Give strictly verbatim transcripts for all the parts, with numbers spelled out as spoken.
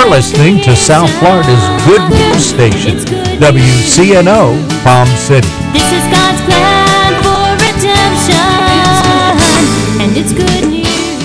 You're listening to South Florida's good news station, W C N O, Palm City. This is God's plan for redemption, and it's good news.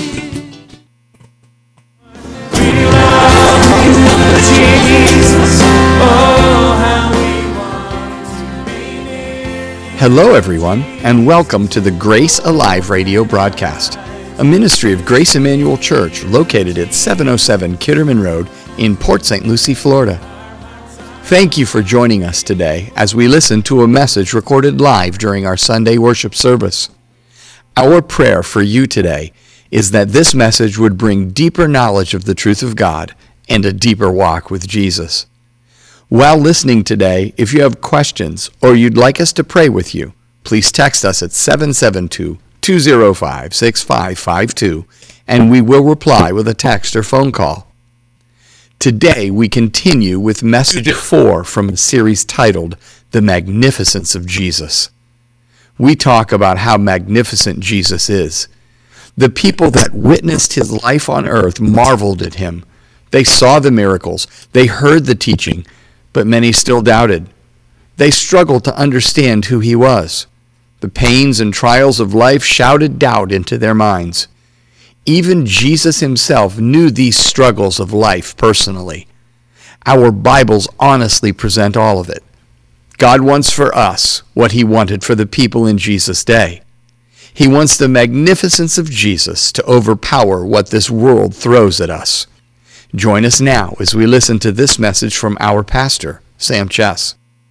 We love you, Jesus. Oh, how we want to be near you. Hello, everyone, and welcome to the Grace Alive radio broadcast, a ministry of Grace Emmanuel Church located at seven oh seven Kitterman Road in Port Saint Lucie, Florida. Thank you for joining us today as we listen to a message recorded live during our Sunday worship service. Our prayer for you today is that this message would bring deeper knowledge of the truth of God and a deeper walk with Jesus. While listening today, if you have questions or you'd like us to pray with you, please text us at seven seven two, two oh five, six five five two, and we will reply with a text or phone call. Today, we continue with message four from a series titled, The Magnificence of Jesus. We talk about how magnificent Jesus is. The people that witnessed his life on earth marveled at him. They saw the miracles, they heard the teaching, but many still doubted. They struggled to understand who he was. The pains and trials of life shouted doubt into their minds. Even Jesus himself knew these struggles of life personally. Our Bibles honestly present all of it. God wants for us what he wanted for the people in Jesus' day. He wants the magnificence of Jesus to overpower what this world throws at us. Join us now as we listen to this message from our pastor, Sam Chess.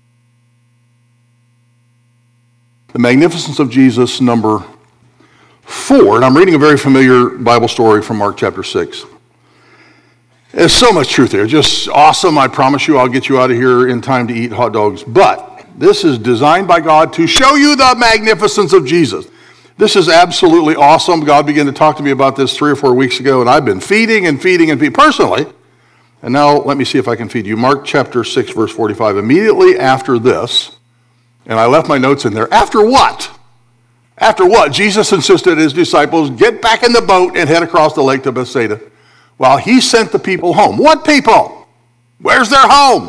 The Magnificence of Jesus, number four, and I'm reading a very familiar Bible story from Mark chapter six. There's so much truth there, just awesome. I promise you I'll get you out of here in time to eat hot dogs. But this is designed by God to show you the magnificence of Jesus. This is absolutely awesome. God began to talk to me about this three or four weeks ago, and I've been feeding and feeding and feeding personally. And now let me see if I can feed you. Mark chapter six, verse forty-five. Immediately after this, and I left my notes in there, after what? After what? Jesus insisted his disciples get back in the boat and head across the lake to Bethsaida while he sent the people home. What people? Where's their home?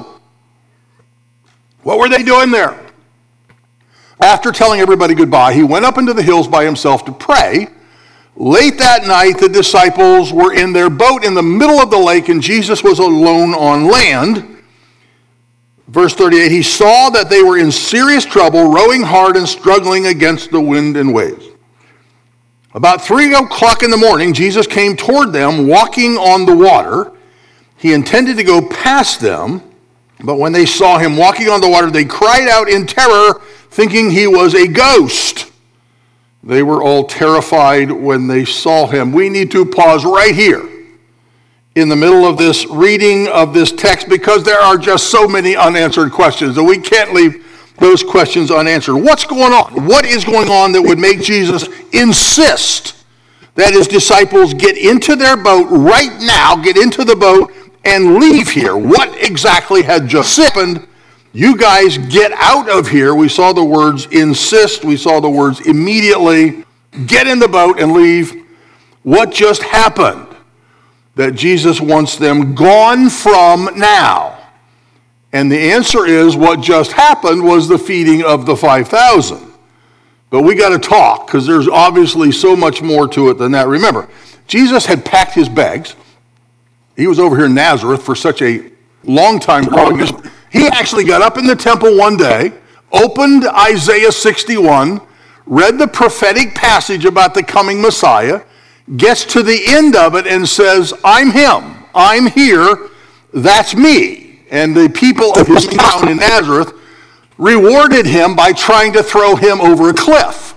What were they doing there? After telling everybody goodbye, he went up into the hills by himself to pray. Late that night, the disciples were in their boat in the middle of the lake, and Jesus was alone on land. Verse thirty-eight, he saw that they were in serious trouble, rowing hard and struggling against the wind and waves. About three o'clock in the morning, Jesus came toward them, walking on the water. He intended to go past them, but when they saw him walking on the water, they cried out in terror, thinking he was a ghost. They were all terrified when they saw him. We need to pause right here in the middle of this reading of this text because there are just so many unanswered questions, and we can't leave those questions unanswered. What's going on? What is going on that would make Jesus insist that his disciples get into their boat right now, get into the boat, and leave here? What exactly had just happened? You guys get out of here. We saw the words insist. We saw the words immediately. Get in the boat and leave. What just happened that Jesus wants them gone from now? And the answer is what just happened was the feeding of the five thousand. But we got to talk because there's obviously so much more to it than that. Remember, Jesus had packed his bags. He was over here in Nazareth for such a long time. He actually got up in the temple one day, opened Isaiah sixty-one, read the prophetic passage about the coming Messiah, gets to the end of it and says, I'm him, I'm here, that's me. And the people of his town in Nazareth rewarded him by trying to throw him over a cliff.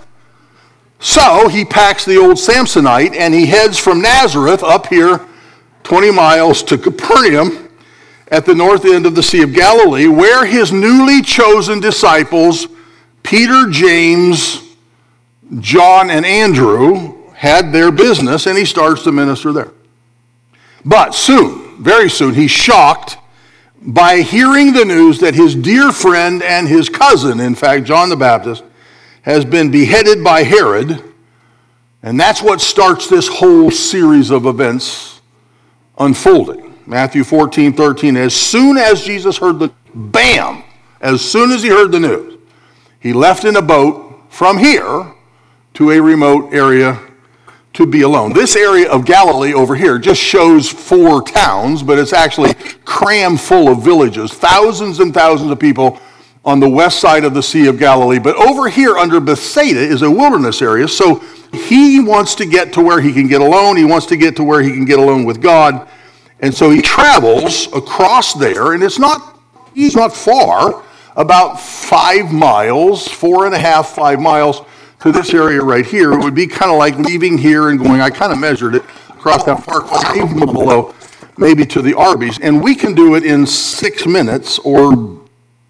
So he packs the old Samsonite and he heads from Nazareth up here twenty miles to Capernaum at the north end of the Sea of Galilee, where his newly chosen disciples, Peter, James, John, and Andrew, had their business, and he starts to minister there. But soon, very soon, he's shocked by hearing the news that his dear friend and his cousin, in fact, John the Baptist, has been beheaded by Herod, and that's what starts this whole series of events unfolding. Matthew fourteen, thirteen. As soon as Jesus heard the, bam, as soon as he heard the news, he left in a boat from here to a remote area to be alone. This area of Galilee over here just shows four towns, but it's actually crammed full of villages, thousands and thousands of people on the west side of the Sea of Galilee. But over here under Bethsaida is a wilderness area, so he wants to get to where he can get alone. He wants to get to where he can get alone with God. And so he travels across there, and it's not, he's not far, about five miles, four and a half, five miles to this area right here. It would be kind of like leaving here and going, I kind of measured it, across that far, five below, maybe to the Arby's. And we can do it in six minutes or,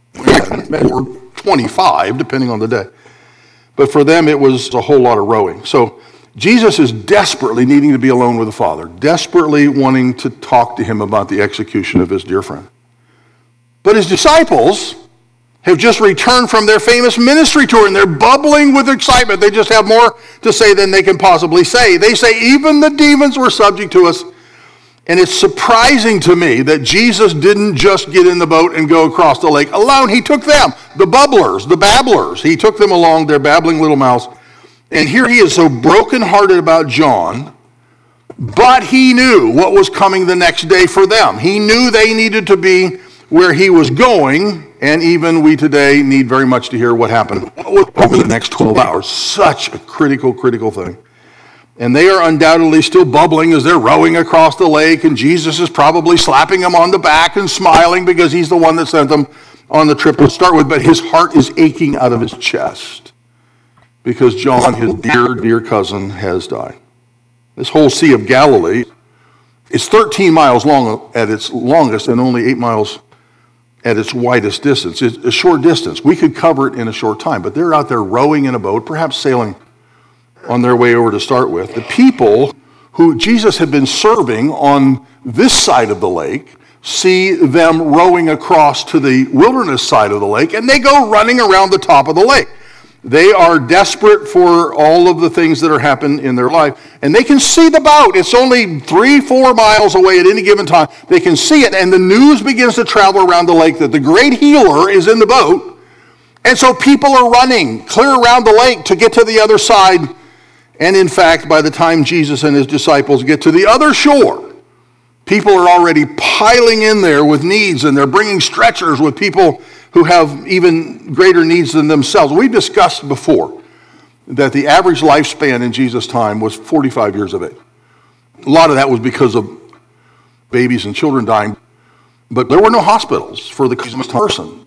or twenty-five, depending on the day. But for them, it was a whole lot of rowing. So Jesus is desperately needing to be alone with the Father, desperately wanting to talk to him about the execution of his dear friend. But his disciples have just returned from their famous ministry tour, and they're bubbling with excitement. They just have more to say than they can possibly say. They say, even the demons were subject to us. And it's surprising to me that Jesus didn't just get in the boat and go across the lake alone. He took them, the bubblers, the babblers. He took them along, their babbling little mouths. And here he is so brokenhearted about John, but he knew what was coming the next day for them. He knew they needed to be where he was going, and even we today need very much to hear what happened over the next twelve hours. Such a critical, critical thing. And they are undoubtedly still bubbling as they're rowing across the lake, and Jesus is probably slapping them on the back and smiling because he's the one that sent them on the trip to start with, but his heart is aching out of his chest because John, his dear, dear cousin, has died. This whole Sea of Galilee is thirteen miles long at its longest and only eight miles at its widest distance. It's a short distance. We could cover it in a short time, but they're out there rowing in a boat, perhaps sailing on their way over to start with. The people who Jesus had been serving on this side of the lake see them rowing across to the wilderness side of the lake, and they go running around the top of the lake. They are desperate for all of the things that are happening in their life, and they can see the boat. It's only three, four miles away at any given time. They can see it, and the news begins to travel around the lake that the great healer is in the boat, and so people are running clear around the lake to get to the other side. And in fact, by the time Jesus and his disciples get to the other shore, people are already piling in there with needs, and they're bringing stretchers with people who have even greater needs than themselves. We discussed before that the average lifespan in Jesus' time was forty-five years of age. A lot of that was because of babies and children dying, but there were no hospitals for the person.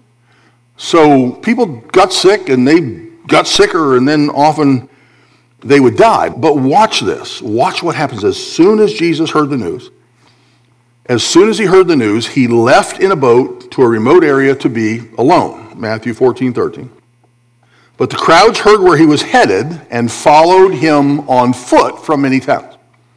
So people got sick, and they got sicker, and then often they would die. But watch this. Watch what happens as soon as Jesus heard the news. As soon as he heard the news, he left in a boat to a remote area to be alone. Matthew fourteen, thirteen. But the crowds heard where he was headed and followed him on foot from many towns.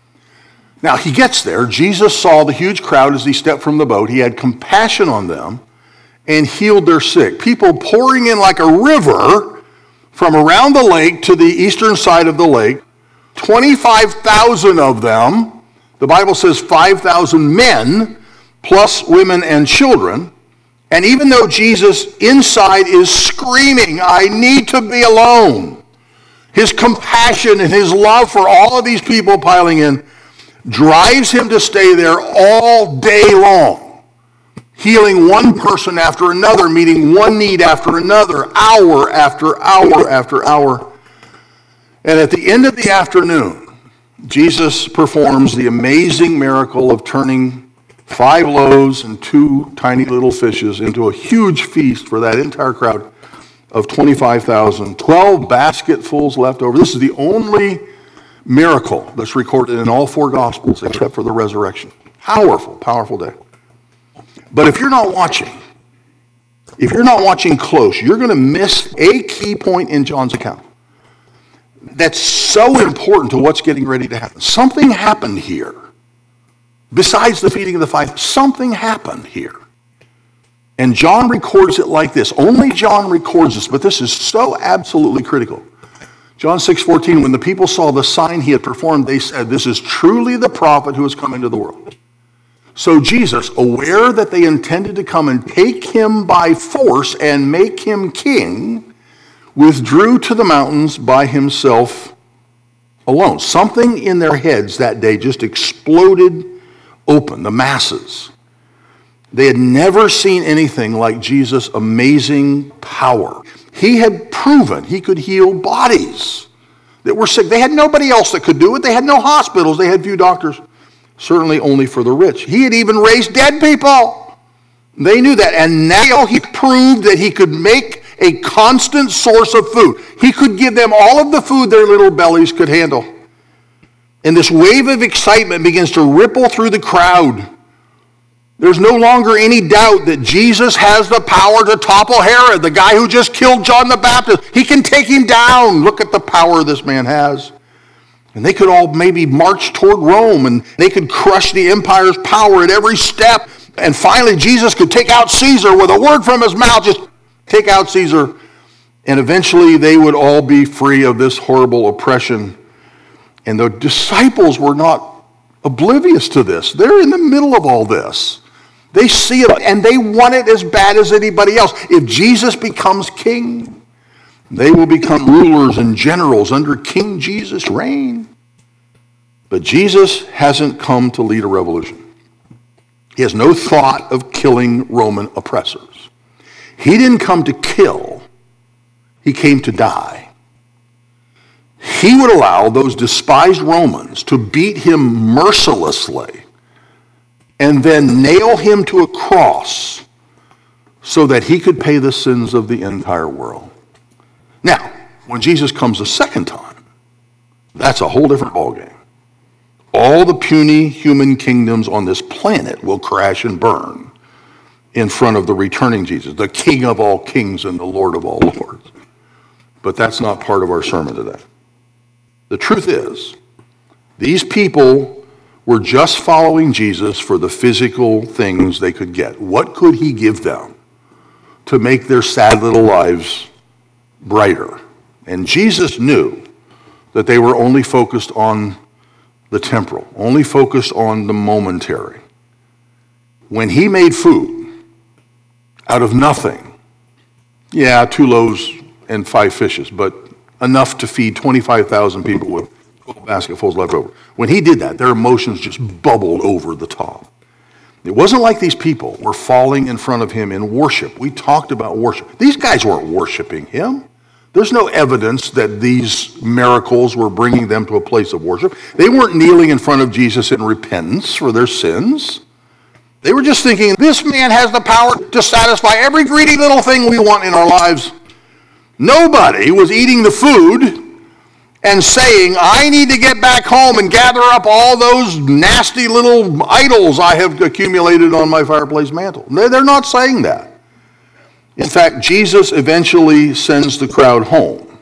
Now he gets there. Jesus saw the huge crowd as he stepped from the boat. He had compassion on them and healed their sick. People pouring in like a river from around the lake to the eastern side of the lake. twenty-five thousand of them. The Bible says five thousand men, plus women and children. And even though Jesus inside is screaming, I need to be alone, his compassion and his love for all of these people piling in drives him to stay there all day long, healing one person after another, meeting one need after another, hour after hour after hour. And at the end of the afternoon, Jesus performs the amazing miracle of turning five loaves and two tiny little fishes into a huge feast for that entire crowd of twenty-five thousand. twelve basketfuls left over. This is the only miracle that's recorded in all four Gospels except for the resurrection. Powerful, powerful day. But if you're not watching, if you're not watching close, you're going to miss a key point in John's account that's so important to what's getting ready to happen. Something happened here. Besides the feeding of the five, something happened here. And John records it like this. Only John records this, but this is so absolutely critical. John six fourteen, when the people saw the sign he had performed, they said, this is truly the prophet who has come into the world. So Jesus, aware that they intended to come and take him by force and make him king, withdrew to the mountains by himself alone. Something in their heads that day just exploded open, the masses. They had never seen anything like Jesus' amazing power. He had proven he could heal bodies that were sick. They had nobody else that could do it. They had no hospitals. They had few doctors, certainly only for the rich. He had even raised dead people. They knew that. And now he proved that he could make a constant source of food. He could give them all of the food their little bellies could handle. And this wave of excitement begins to ripple through the crowd. There's no longer any doubt that Jesus has the power to topple Herod, the guy who just killed John the Baptist. He can take him down. Look at the power this man has. And they could all maybe march toward Rome, and they could crush the empire's power at every step. And finally, Jesus could take out Caesar with a word from his mouth. Just take out Caesar. And eventually they would all be free of this horrible oppression. And the disciples were not oblivious to this. They're in the middle of all this. They see it, and they want it as bad as anybody else. If Jesus becomes king, they will become rulers and generals under King Jesus' reign. But Jesus hasn't come to lead a revolution. He has no thought of killing Roman oppressors. He didn't come to kill. He came to die. He would allow those despised Romans to beat him mercilessly and then nail him to a cross so that he could pay the sins of the entire world. Now, when Jesus comes a second time, that's a whole different ballgame. All the puny human kingdoms on this planet will crash and burn in front of the returning Jesus, the King of all kings and the Lord of all lords. But that's not part of our sermon today. The truth is, these people were just following Jesus for the physical things they could get. What could he give them to make their sad little lives brighter? And Jesus knew that they were only focused on the temporal, only focused on the momentary. When he made food out of nothing, yeah, two loaves and five fishes, but enough to feed twenty-five thousand people with basketfuls left over. When he did that, their emotions just bubbled over the top. It wasn't like these people were falling in front of him in worship. We talked about worship. These guys weren't worshiping him. There's no evidence that these miracles were bringing them to a place of worship. They weren't kneeling in front of Jesus in repentance for their sins. They were just thinking, this man has the power to satisfy every greedy little thing we want in our lives. Nobody was eating the food and saying, I need to get back home and gather up all those nasty little idols I have accumulated on my fireplace mantle. They're not saying that. In fact, Jesus eventually sends the crowd home.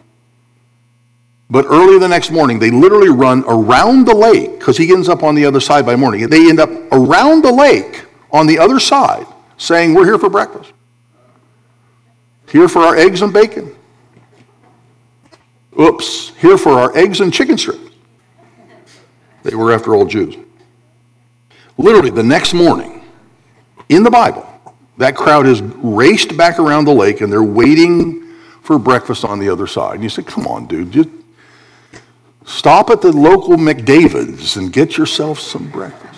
But early the next morning, they literally run around the lake, because he ends up on the other side by morning. They end up around the lake on the other side, saying, we're here for breakfast. Here for our eggs and bacon. Oops, here for our eggs and chicken strips. They were, after all, Jews. Literally, the next morning, in the Bible, that crowd has raced back around the lake, and they're waiting for breakfast on the other side. And you say, come on, dude, just stop at the local McDavid's and get yourself some breakfast.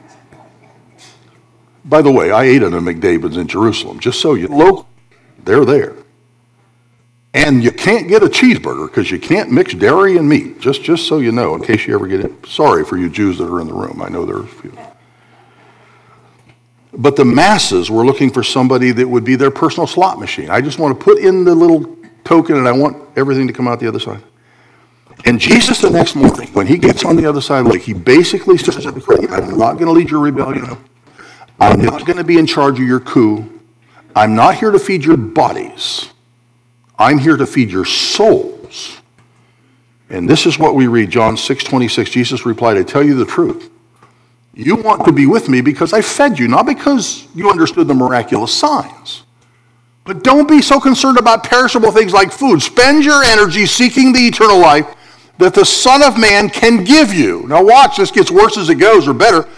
By the way, I ate at a McDavid's in Jerusalem, just so you know. They're there. And you can't get a cheeseburger because you can't mix dairy and meat, just, just so you know, in case you ever get in. Sorry for you Jews that are in the room. I know there's a few. But the masses were looking for somebody that would be their personal slot machine. I just want to put in the little token and I want everything to come out the other side. And Jesus the next morning, when he gets on the other side of the lake, he basically says to the crowd, I'm not going to lead your rebellion. I'm not going to be in charge of your coup. I'm not here to feed your bodies. I'm here to feed your souls. And this is what we read, John six twenty-six. Jesus replied, I tell you the truth. You want to be with me because I fed you, not because you understood the miraculous signs. But don't be so concerned about perishable things like food. Spend your energy seeking the eternal life that the Son of Man can give you. Now watch, this gets worse as it goes, or better.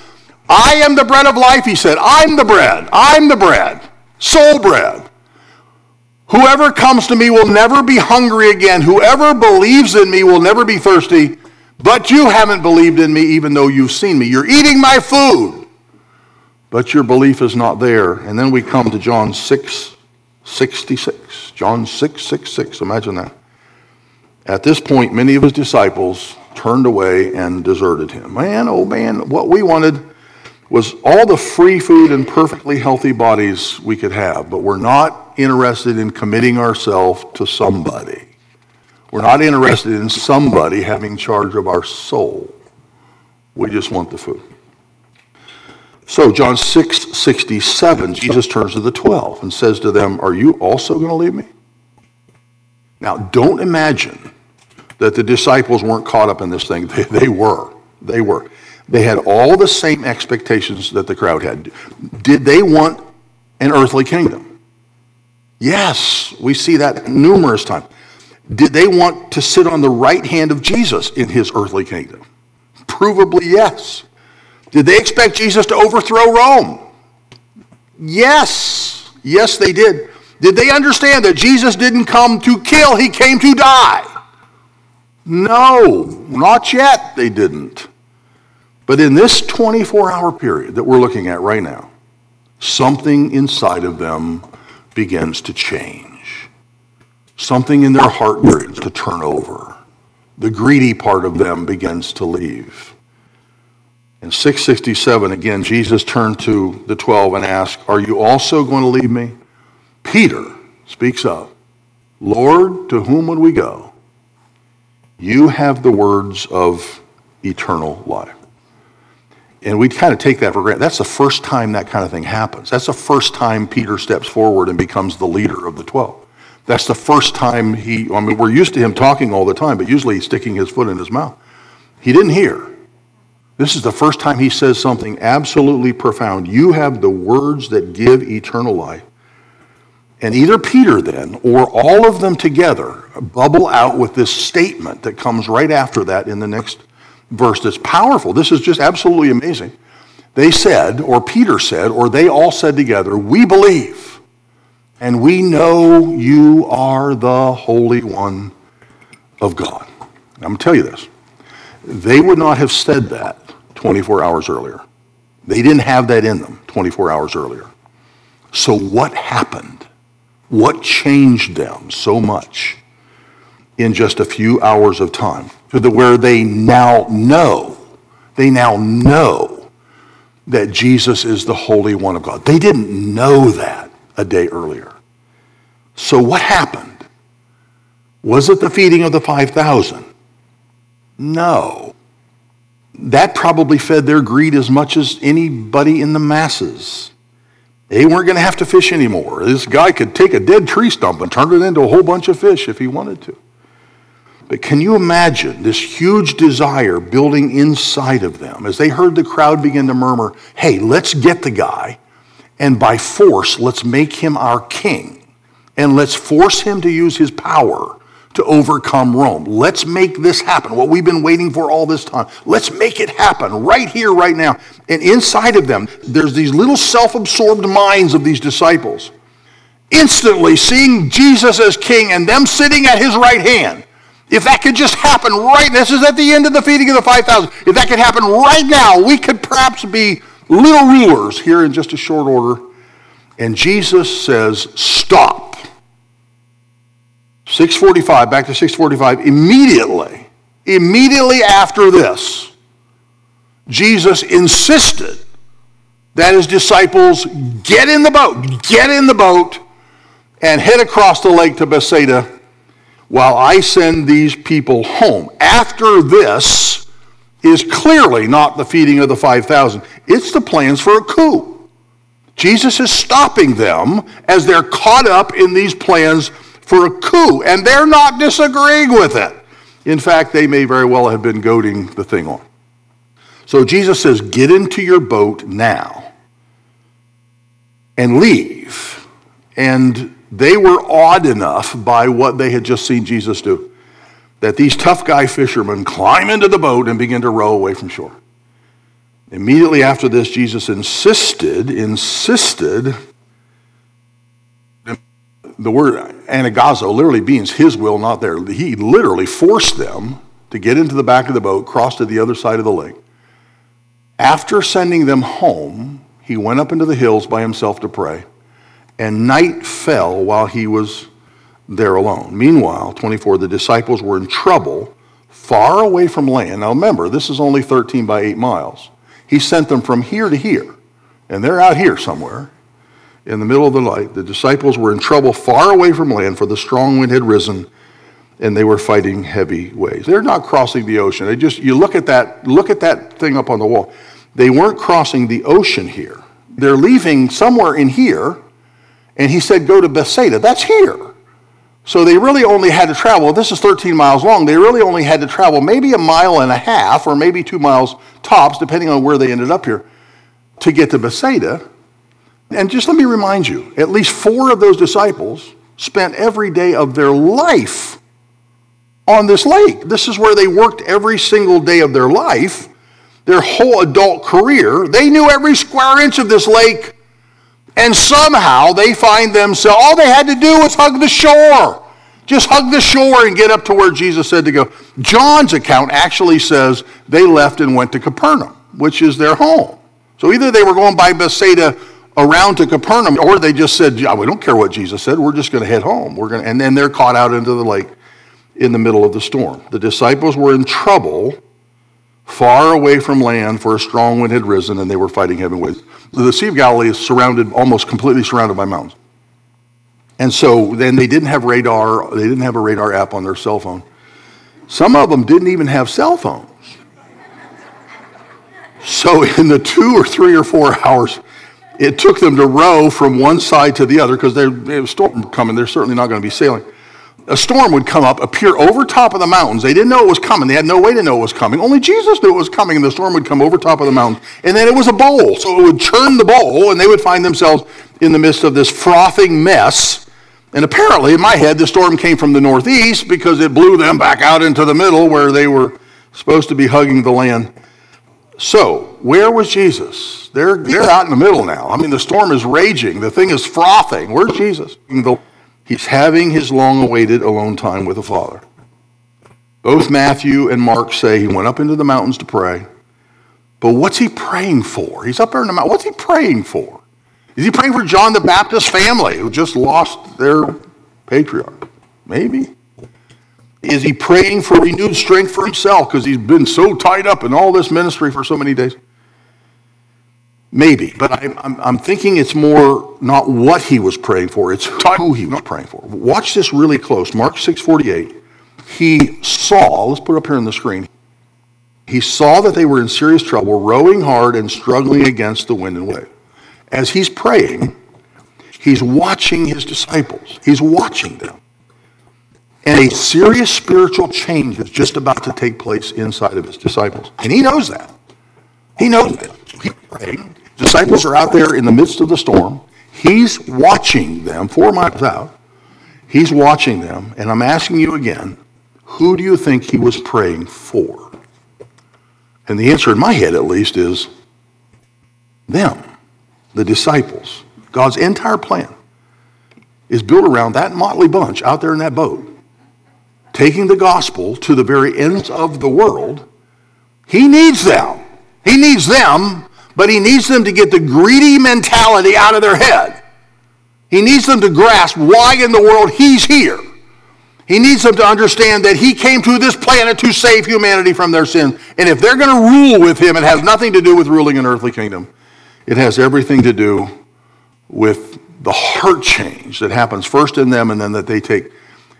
I am the bread of life, he said. I'm the bread. I'm the bread. Soul bread. Whoever comes to me will never be hungry again. Whoever believes in me will never be thirsty. But you haven't believed in me even though you've seen me. You're eating my food, but your belief is not there. And then we come to John six sixty-six. John six sixty-six. Imagine that. At this point, many of his disciples turned away and deserted him. Man, oh man, what we wanted was all the free food and perfectly healthy bodies we could have, but we're not interested in committing ourselves to somebody. We're not interested in somebody having charge of our soul. We just want the food. So John six sixty-seven, Jesus turns to the twelve and says to them, are you also going to leave me? Now, don't imagine that the disciples weren't caught up in this thing. They, they were. They were. They had all the same expectations that the crowd had. Did they want an earthly kingdom? Yes, we see that numerous times. Did they want to sit on the right hand of Jesus in his earthly kingdom? Provably, yes. Did they expect Jesus to overthrow Rome? Yes. Yes, they did. Did they understand that Jesus didn't come to kill, he came to die? No, not yet, they didn't. But in this twenty-four hour period that we're looking at right now, something inside of them begins to change. Something in their heart begins to turn over. The greedy part of them begins to leave. In six sixty-seven, again, Jesus turned to the twelve and asked, are you also going to leave me? Peter speaks up, Lord, to whom would we go? You have the words of eternal life. And we kind of take that for granted. That's the first time that kind of thing happens. That's the first time Peter steps forward and becomes the leader of the twelve. That's the first time he, I mean, we're used to him talking all the time, but usually he's sticking his foot in his mouth. He didn't hear. This is the first time he says something absolutely profound. You have the words that give eternal life. And either Peter then, or all of them together, bubble out with this statement that comes right after that in the next verse that's powerful. This is just absolutely amazing. They said, or Peter said, or they all said together, we believe, and we know you are the Holy One of God. I'm going to tell you this. They would not have said that twenty-four hours earlier. They didn't have that in them twenty-four hours earlier. So what happened? What changed them so much in just a few hours of time to the where they now know, they now know that Jesus is the Holy One of God. They didn't know that a day earlier. So what happened? Was it the feeding of the five thousand? No. That probably fed their greed as much as anybody in the masses. They weren't going to have to fish anymore. This guy could take a dead tree stump and turn it into a whole bunch of fish if he wanted to. But can you imagine this huge desire building inside of them as they heard the crowd begin to murmur, hey, let's get the guy, and by force, let's make him our king, and let's force him to use his power to overcome Rome. Let's make this happen, what we've been waiting for all this time. Let's make it happen right here, right now. And inside of them, there's these little self-absorbed minds of these disciples, instantly seeing Jesus as king and them sitting at his right hand. If that could just happen right, this is at the end of the feeding of the five thousand. If that could happen right now, we could perhaps be little rulers here in just a short order. And Jesus says, stop. six forty-five, back to six forty-five, immediately, immediately after this, Jesus insisted that his disciples get in the boat, get in the boat, and head across the lake to Bethsaida while I send these people home. After this is clearly not the feeding of the five thousand. It's the plans for a coup. Jesus is stopping them as they're caught up in these plans for a coup, and they're not disagreeing with it. In fact, they may very well have been goading the thing on. So Jesus says, get into your boat now and leave. And they were awed enough by what they had just seen Jesus do that these tough guy fishermen climb into the boat and begin to row away from shore. Immediately after this, Jesus insisted, insisted, the word anagazo literally means his will, not theirs. He literally forced them to get into the back of the boat, cross to the other side of the lake. After sending them home, he went up into the hills by himself to pray, and night fell while he was there alone. Meanwhile, twenty-four, the disciples were in trouble far away from land. Now remember, this is only thirteen by eight miles. He sent them from here to here, and they're out here somewhere in the middle of the night. The disciples were in trouble far away from land, for the strong wind had risen, and they were fighting heavy waves. They're not crossing the ocean. They just, you look at that, look at that thing up on the wall. They weren't crossing the ocean here. They're leaving somewhere in here, and he said, go to Bethsaida. That's here. So they really only had to travel, this is thirteen miles long, they really only had to travel maybe a mile and a half, or maybe two miles tops, depending on where they ended up here, to get to Bethsaida. And just let me remind you, at least four of those disciples spent every day of their life on this lake. This is where they worked every single day of their life, their whole adult career. They knew every square inch of this lake, and somehow they find themselves, all they had to do was hug the shore. Just hug the shore and get up to where Jesus said to go. John's account actually says they left and went to Capernaum, which is their home. So either they were going by Bethsaida around to Capernaum, or they just said, yeah, we don't care what Jesus said, we're just going to head home. We're going to, and then they're caught out into the lake in the middle of the storm. The disciples were in trouble far away from land, for a strong wind had risen, and they were fighting heavy waves. The Sea of Galilee is surrounded, almost completely surrounded by mountains. And so then they didn't have radar, they didn't have a radar app on their cell phone. Some of them didn't even have cell phones. So in the two or three or four hours, it took them to row from one side to the other, because there's a storm coming, they're certainly not going to be sailing. A storm would come up, appear over top of the mountains. They didn't know it was coming. They had no way to know it was coming. Only Jesus knew it was coming, and the storm would come over top of the mountain. And then it was a bowl, so it would churn the bowl, and they would find themselves in the midst of this frothing mess. And apparently, in my head, the storm came from the northeast, because it blew them back out into the middle where they were supposed to be hugging the land. So, where was Jesus? They're, they're out in the middle now. I mean, the storm is raging. The thing is frothing. Where's Jesus? He's having his long-awaited alone time with the Father. Both Matthew and Mark say he went up into the mountains to pray. But what's he praying for? He's up there in the mountain. What's he praying for? Is he praying for John the Baptist family, who just lost their patriarch? Maybe. Is he praying for renewed strength for himself, because he's been so tied up in all this ministry for so many days? Maybe, but I, I'm, I'm thinking it's more not what he was praying for, it's who he was praying for. Watch this really close. Mark six forty-eight. He saw, let's put it up here on the screen. He saw that they were in serious trouble, rowing hard and struggling against the wind and wave. As he's praying, he's watching his disciples. He's watching them. And a serious spiritual change is just about to take place inside of his disciples. And he knows that. He knows that. He's praying. Disciples are out there in the midst of the storm. He's watching them, four miles out. He's watching them. And I'm asking you again, who do you think he was praying for? And the answer in my head, at least, is them, the disciples. God's entire plan is built around that motley bunch out there in that boat, taking the gospel to the very ends of the world. He needs them. He needs them, but he needs them to get the greedy mentality out of their head. He needs them to grasp why in the world he's here. He needs them to understand that he came to this planet to save humanity from their sins. And if they're going to rule with him, it has nothing to do with ruling an earthly kingdom. It has everything to do with the heart change that happens first in them and then that they take.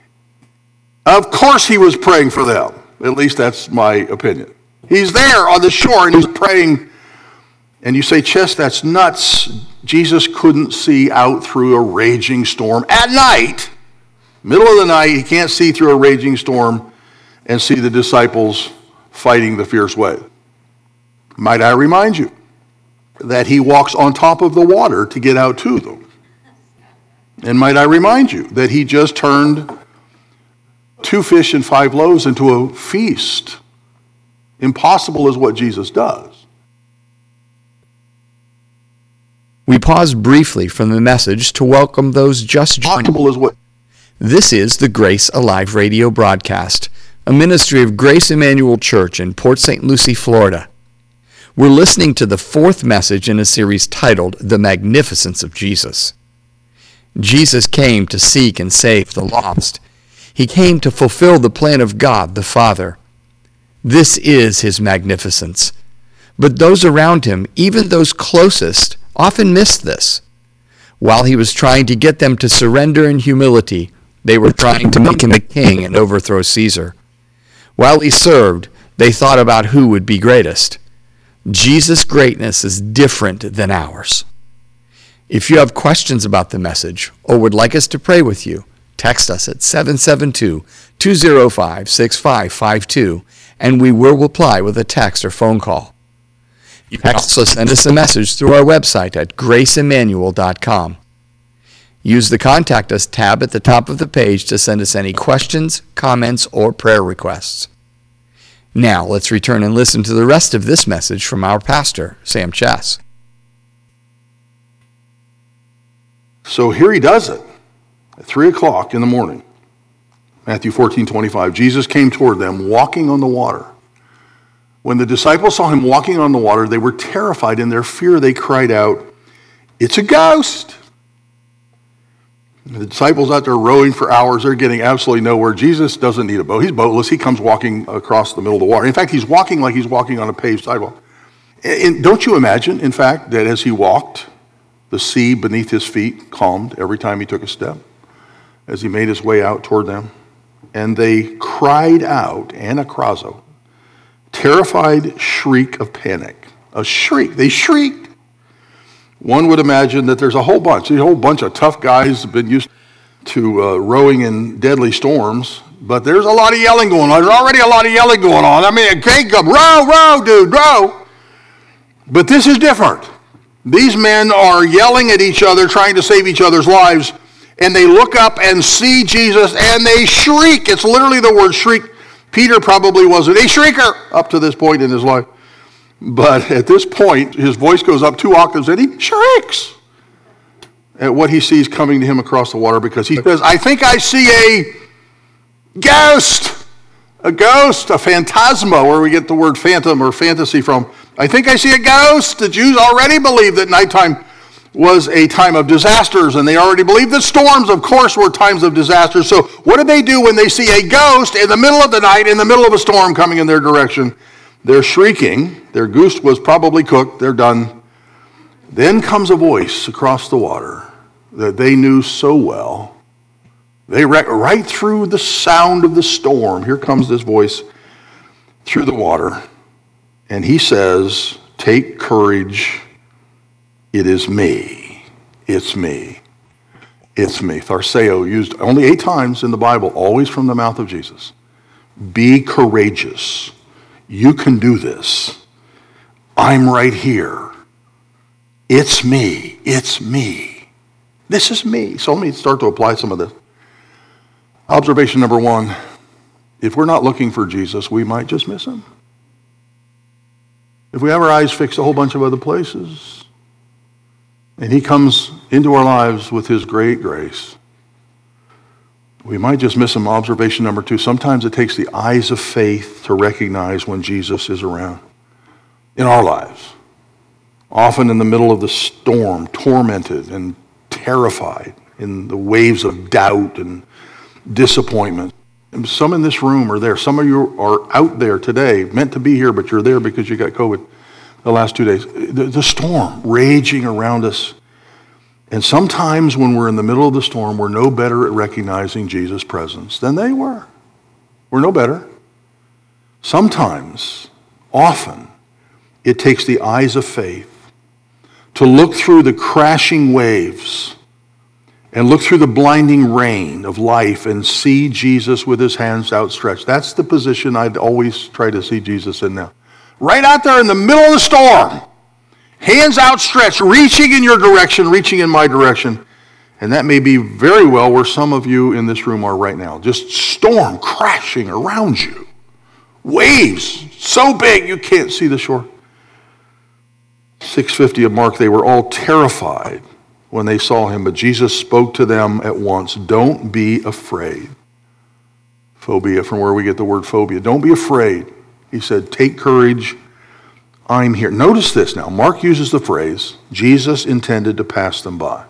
Of course he was praying for them. At least that's my opinion. He's there on the shore and he's praying. And you say, Chess, that's nuts. Jesus couldn't see out through a raging storm at night. Middle of the night, he can't see through a raging storm and see the disciples fighting the fierce wave. Might I remind you that he walks on top of the water to get out to them? And might I remind you that he just turned two fish and five loaves into a feast? Impossible is what Jesus does. We pause briefly from the message to welcome those just joining. Possible is what This is the Grace Alive radio broadcast, a ministry of Grace Emmanuel Church in Port Saint Lucie, Florida. We're listening to the fourth message in a series titled The Magnificence of Jesus. Jesus came to seek and save the lost. He came to fulfill the plan of God the Father. This is his magnificence. But those around him, even those closest, often missed this. While he was trying to get them to surrender in humility, they were trying to make him a king and overthrow Caesar. While he served, they thought about who would be greatest. Jesus' greatness is different than ours. If you have questions about the message or would like us to pray with you, text us at seven seven two, two zero five, six five five two, and we will reply with a text or phone call. You can also send us a message through our website at grace emmanuel dot com. Use the Contact Us tab at the top of the page to send us any questions, comments, or prayer requests. Now, let's return and listen to the rest of this message from our pastor, Sam Chess. So here he does it at three o'clock in the morning. Matthew fourteen twenty-five. Jesus came toward them walking on the water. When the disciples saw him walking on the water, they were terrified. In their fear, they cried out, "It's a ghost!" The disciples out there rowing for hours, they're getting absolutely nowhere. Jesus doesn't need a boat. He's boatless. He comes walking across the middle of the water. In fact, he's walking like he's walking on a paved sidewalk. And don't you imagine, in fact, that as he walked, the sea beneath his feet calmed every time he took a step, as he made his way out toward them. And they cried out, anakrazo, terrified shriek of panic. A shriek. They shrieked. One would imagine that there's a whole bunch, a whole bunch of tough guys have been used to uh, rowing in deadly storms, but there's a lot of yelling going on. There's already a lot of yelling going on. I mean, Jacob, row, row, dude, row. But this is different. These men are yelling at each other, trying to save each other's lives, and they look up and see Jesus, and they shriek. It's literally the word shriek. Peter probably wasn't a shrieker up to this point in his life. But at this point, his voice goes up two octaves, and he shrieks at what he sees coming to him across the water, because he says, "I think I see a ghost." A ghost, a phantasma, where we get the word phantom or fantasy from. I think I see a ghost. The Jews already believed that nighttime was a time of disasters, and they already believed that storms, of course, were times of disasters. So what do they do when they see a ghost in the middle of the night, in the middle of a storm coming in their direction? They're shrieking. Their goose was probably cooked. They're done. Then comes a voice across the water that they knew so well. They re- right through the sound of the storm, here comes this voice through the water. And he says, "Take courage. It is me. It's me. It's me." Tharseo, used only eight times in the Bible, always from the mouth of Jesus. Be courageous. You can do this. I'm right here. It's me. It's me. This is me. So let me start to apply some of this. Observation number one, if we're not looking for Jesus, we might just miss him. If we have our eyes fixed a whole bunch of other places, and he comes into our lives with his great grace, we might just miss him. Observation number two, sometimes it takes the eyes of faith to recognize when Jesus is around in our lives. Often in the middle of the storm, tormented and terrified in the waves of doubt and disappointment. And some in this room are there. Some of you are out there today, meant to be here, but you're there because you got COVID the last two days. The, the storm raging around us. And sometimes when we're in the middle of the storm, we're no better at recognizing Jesus' presence than they were. We're no better. Sometimes, often, it takes the eyes of faith to look through the crashing waves and look through the blinding rain of life and see Jesus with his hands outstretched. That's the position I'd always try to see Jesus in now. Right out there in the middle of the storm, hands outstretched, reaching in your direction, reaching in my direction. And that may be very well where some of you in this room are right now. Just storm crashing around you. Waves so big you can't see the shore. six fifty of Mark, they were all terrified when they saw him, but Jesus spoke to them at once. Don't be afraid. Phobia, from where we get the word phobia. Don't be afraid. He said, take courage. I'm here. Notice this now. Mark uses the phrase, Jesus intended to pass them by.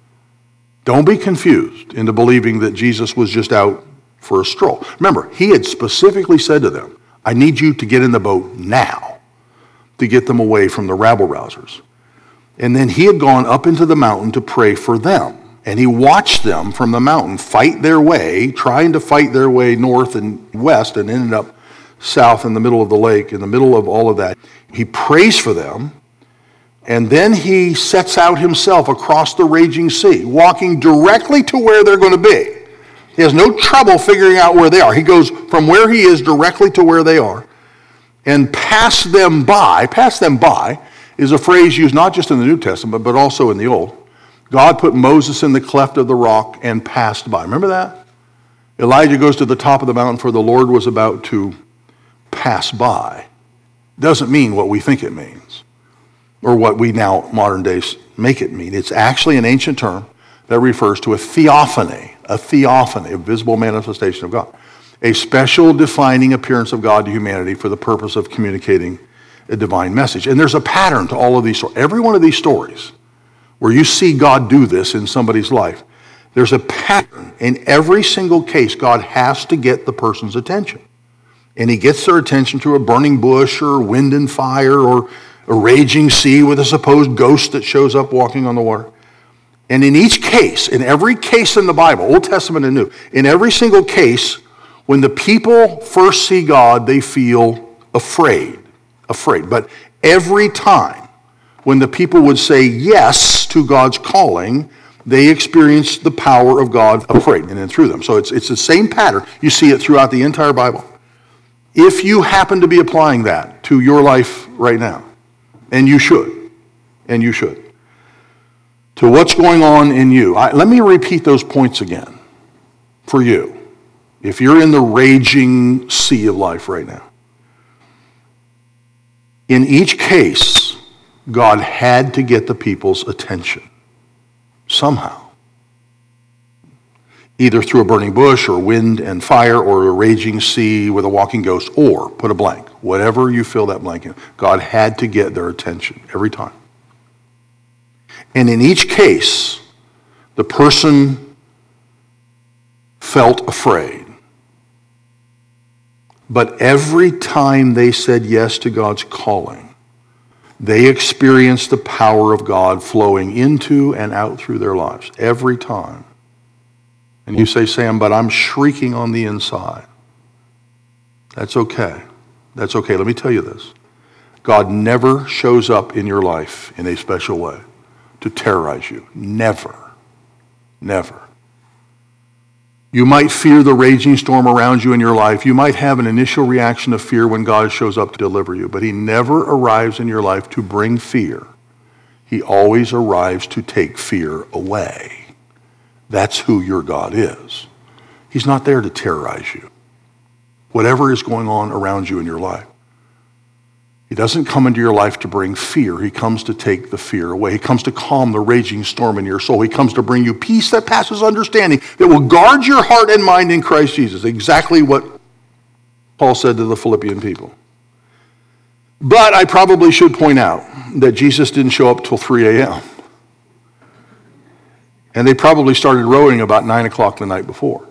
Don't be confused into believing that Jesus was just out for a stroll. Remember, he had specifically said to them, I need you to get in the boat now to get them away from the rabble-rousers. And then he had gone up into the mountain to pray for them. And he watched them from the mountain fight their way, trying to fight their way north and west, and ended up south in the middle of the lake, in the middle of all of that. He prays for them, and then he sets out himself across the raging sea, walking directly to where they're going to be. He has no trouble figuring out where they are. He goes from where he is directly to where they are, and pass them by. Pass them by is a phrase used not just in the New Testament, but also in the Old. God put Moses in the cleft of the rock and passed by. Remember that? Elijah goes to the top of the mountain, for the Lord was about to pass by. Doesn't mean what we think it means, or what we now, modern days, make it mean. It's actually an ancient term that refers to a theophany, a theophany, a visible manifestation of God, a special defining appearance of God to humanity for the purpose of communicating a divine message. And there's a pattern to all of these stories. Every one of these stories where you see God do this in somebody's life, there's a pattern. In every single case, God has to get the person's attention. And he gets their attention through a burning bush or wind and fire or a raging sea with a supposed ghost that shows up walking on the water. And in each case, in every case in the Bible, Old Testament and New, in every single case, when the people first see God, they feel afraid, afraid. But every time when the people would say yes to God's calling, they experienced the power of God afraid and then through them. So it's, it's the same pattern. You see it throughout the entire Bible. If you happen to be applying that to your life right now, and you should, and you should, to what's going on in you, I, let me repeat those points again for you. If you're in the raging sea of life right now, in each case, God had to get the people's attention somehow. Either through a burning bush or wind and fire or a raging sea with a walking ghost, or put a blank. Whatever you fill that blank in, God had to get their attention every time. And in each case, the person felt afraid. But every time they said yes to God's calling, they experienced the power of God flowing into and out through their lives. Every time. And you say, Sam, but I'm shrieking on the inside. That's okay. That's okay. Let me tell you this. God never shows up in your life in a special way to terrorize you. Never. Never. You might fear the raging storm around you in your life. You might have an initial reaction of fear when God shows up to deliver you, but he never arrives in your life to bring fear. He always arrives to take fear away. That's who your God is. He's not there to terrorize you. Whatever is going on around you in your life. He doesn't come into your life to bring fear. He comes to take the fear away. He comes to calm the raging storm in your soul. He comes to bring you peace that passes understanding, that will guard your heart and mind in Christ Jesus. Exactly what Paul said to the Philippian people. But I probably should point out that Jesus didn't show up till three a.m. And they probably started rowing about nine o'clock the night before.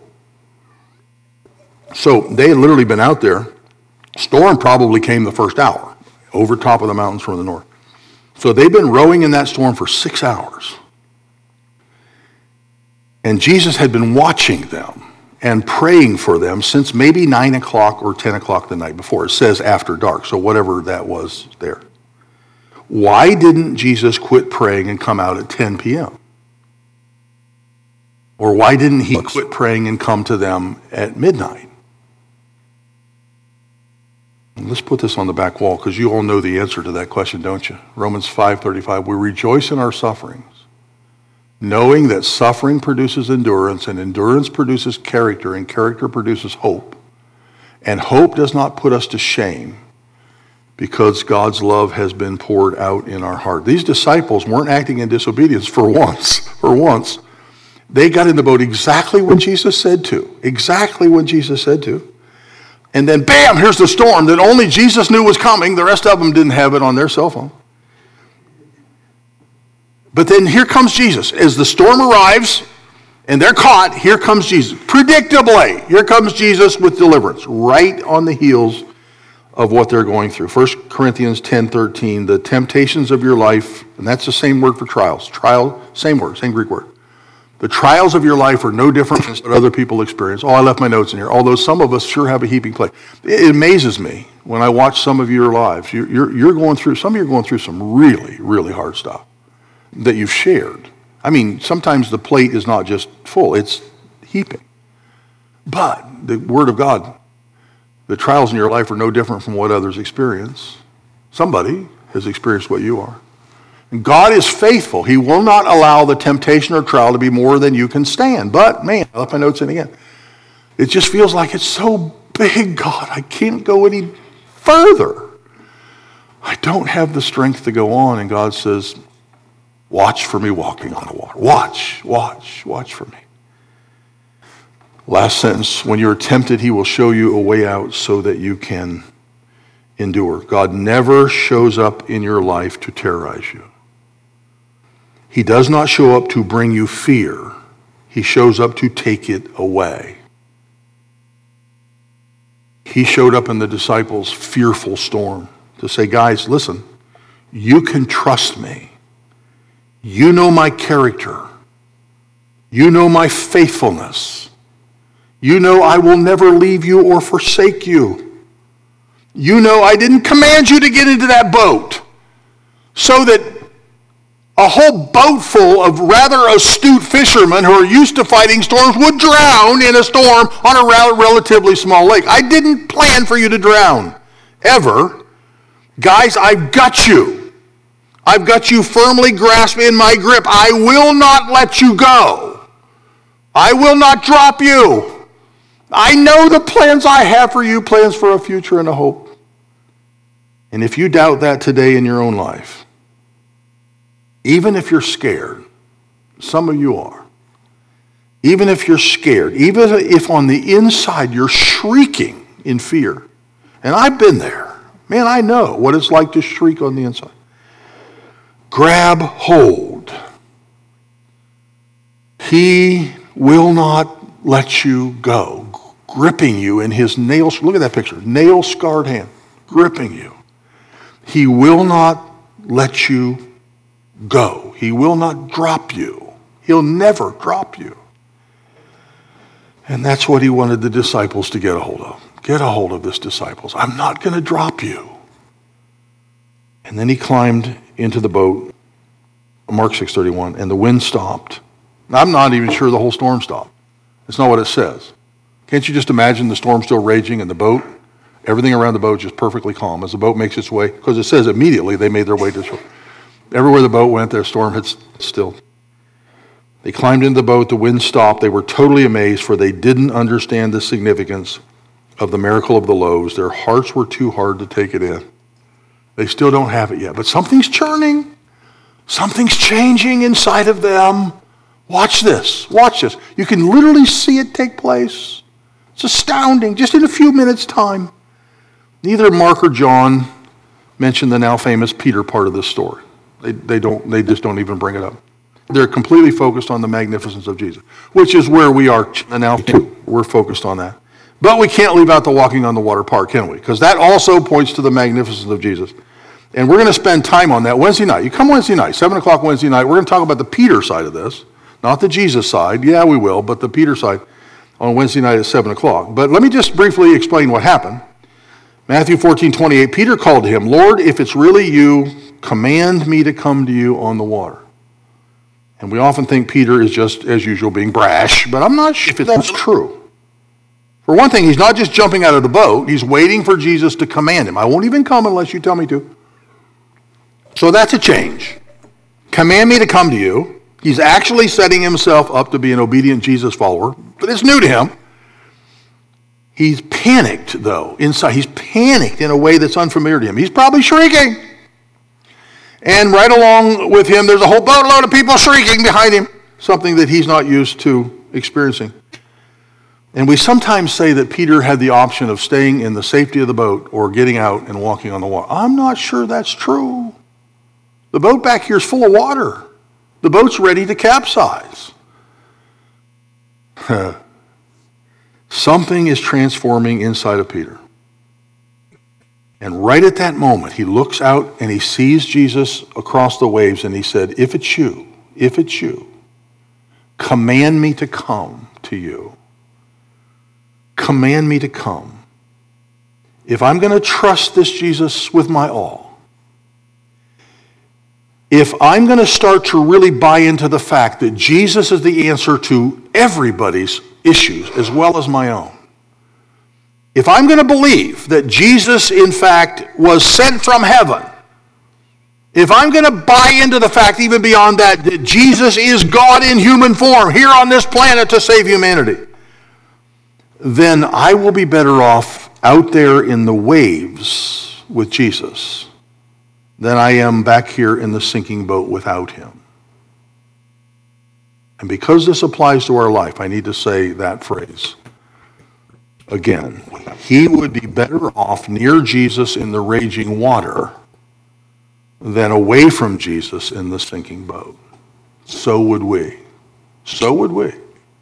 So they had literally been out there. Storm probably came the first hour, over top of the mountains from the north. So they've been rowing in that storm for six hours. And Jesus had been watching them and praying for them since maybe nine o'clock or ten o'clock the night before. It says after dark, so whatever that was there. Why didn't Jesus quit praying and come out at ten p.m.? Or why didn't he quit praying and come to them at midnight? And let's put this on the back wall, because you all know the answer to that question, don't you? Romans five thirty-five, we rejoice in our sufferings, knowing that suffering produces endurance, and endurance produces character, and character produces hope. And hope does not put us to shame, because God's love has been poured out in our heart. These disciples weren't acting in disobedience for once. For once. They got in the boat exactly when Jesus said to. Exactly when Jesus said to. And then bam, here's the storm that only Jesus knew was coming. The rest of them didn't have it on their cell phone. But then here comes Jesus. As the storm arrives and they're caught, here comes Jesus. Predictably, here comes Jesus with deliverance, right on the heels of what they're going through. First Corinthians ten thirteen, the temptations of your life, and that's the same word for trials. Trial, same word, same Greek word. The trials of your life are no different than what other people experience. Oh, I left my notes in here. Although some of us sure have a heaping plate. It amazes me when I watch some of your lives. You're, you're, you're going through, some of you are going through some really, really hard stuff that you've shared. I mean, sometimes the plate is not just full, it's heaping. But the Word of God, the trials in your life are no different from what others experience. Somebody has experienced what you are. And God is faithful. He will not allow the temptation or trial to be more than you can stand. But, man, I left my notes in again. It just feels like it's so big, God. I can't go any further. I don't have the strength to go on. And God says, watch for me walking on the water. Watch, watch, watch for me. Last sentence, when you're tempted, he will show you a way out so that you can endure. God never shows up in your life to terrorize you. He does not show up to bring you fear. He shows up to take it away. He showed up in the disciples' fearful storm to say, guys, listen, you can trust me. You know my character. You know my faithfulness. You know I will never leave you or forsake you. You know I didn't command you to get into that boat so that a whole boat full of rather astute fishermen who are used to fighting storms would drown in a storm on a relatively small lake. I didn't plan for you to drown, ever. Guys, I've got you. I've got you firmly grasped in my grip. I will not let you go. I will not drop you. I know the plans I have for you, plans for a future and a hope. And if you doubt that today in your own life, even if you're scared, some of you are, even if you're scared, even if on the inside you're shrieking in fear, and I've been there, man, I know what it's like to shriek on the inside. Grab hold. He will not let you go, gripping you in his nails. Look at that picture, nail-scarred hand, gripping you. He will not let you go. He will not drop you. He'll never drop you. And that's what he wanted the disciples to get a hold of. Get a hold of this, disciples. I'm not going to drop you. And then he climbed into the boat, Mark six thirty-one, and the wind stopped. Now, I'm not even sure the whole storm stopped. That's not what it says. Can't you just imagine the storm still raging in the boat? Everything around the boat just perfectly calm as the boat makes its way, because it says immediately they made their way to shore. Everywhere the boat went, their storm had stilled. They climbed into the boat, the wind stopped. They were totally amazed, for they didn't understand the significance of the miracle of the loaves. Their hearts were too hard to take it in. They still don't have it yet, but something's churning. Something's changing inside of them. Watch this. Watch this. You can literally see it take place. It's astounding, just in a few minutes' time. Neither Mark or John mention the now famous Peter part of this story. They, they don't. They just don't even bring it up. They're completely focused on the magnificence of Jesus, which is where we are now too. We're focused on that. But we can't leave out the walking on the water part, can we? Because that also points to the magnificence of Jesus. And we're going to spend time on that Wednesday night. You come Wednesday night, seven o'clock Wednesday night. We're going to talk about the Peter side of this, not the Jesus side. Yeah, we will, but the Peter side on Wednesday night at seven o'clock. But let me just briefly explain what happened. Matthew fourteen twenty-eight, Peter called to him, Lord, if it's really you, command me to come to you on the water. And we often think Peter is just, as usual, being brash, but I'm not sure if that's true. For one thing, he's not just jumping out of the boat. He's waiting for Jesus to command him. I won't even come unless you tell me to. So that's a change. Command me to come to you. He's actually setting himself up to be an obedient Jesus follower, but it's new to him. He's panicked, though, inside. He's panicked in a way that's unfamiliar to him. He's probably shrieking. And right along with him, there's a whole boatload of people shrieking behind him, something that he's not used to experiencing. And we sometimes say that Peter had the option of staying in the safety of the boat or getting out and walking on the water. I'm not sure that's true. The boat back here is full of water. The boat's ready to capsize. Something is transforming inside of Peter. And right at that moment, he looks out and he sees Jesus across the waves and he said, if it's you, if it's you, command me to come to you. Command me to come. If I'm going to trust this Jesus with my all, if I'm going to start to really buy into the fact that Jesus is the answer to everybody's issues as well as my own, if I'm going to believe that Jesus, in fact, was sent from heaven, if I'm going to buy into the fact, even beyond that, that Jesus is God in human form here on this planet to save humanity, then I will be better off out there in the waves with Jesus than I am back here in the sinking boat without him. And because this applies to our life, I need to say that phrase again. He would be better off near Jesus in the raging water than away from Jesus in the sinking boat. So would we. So would we.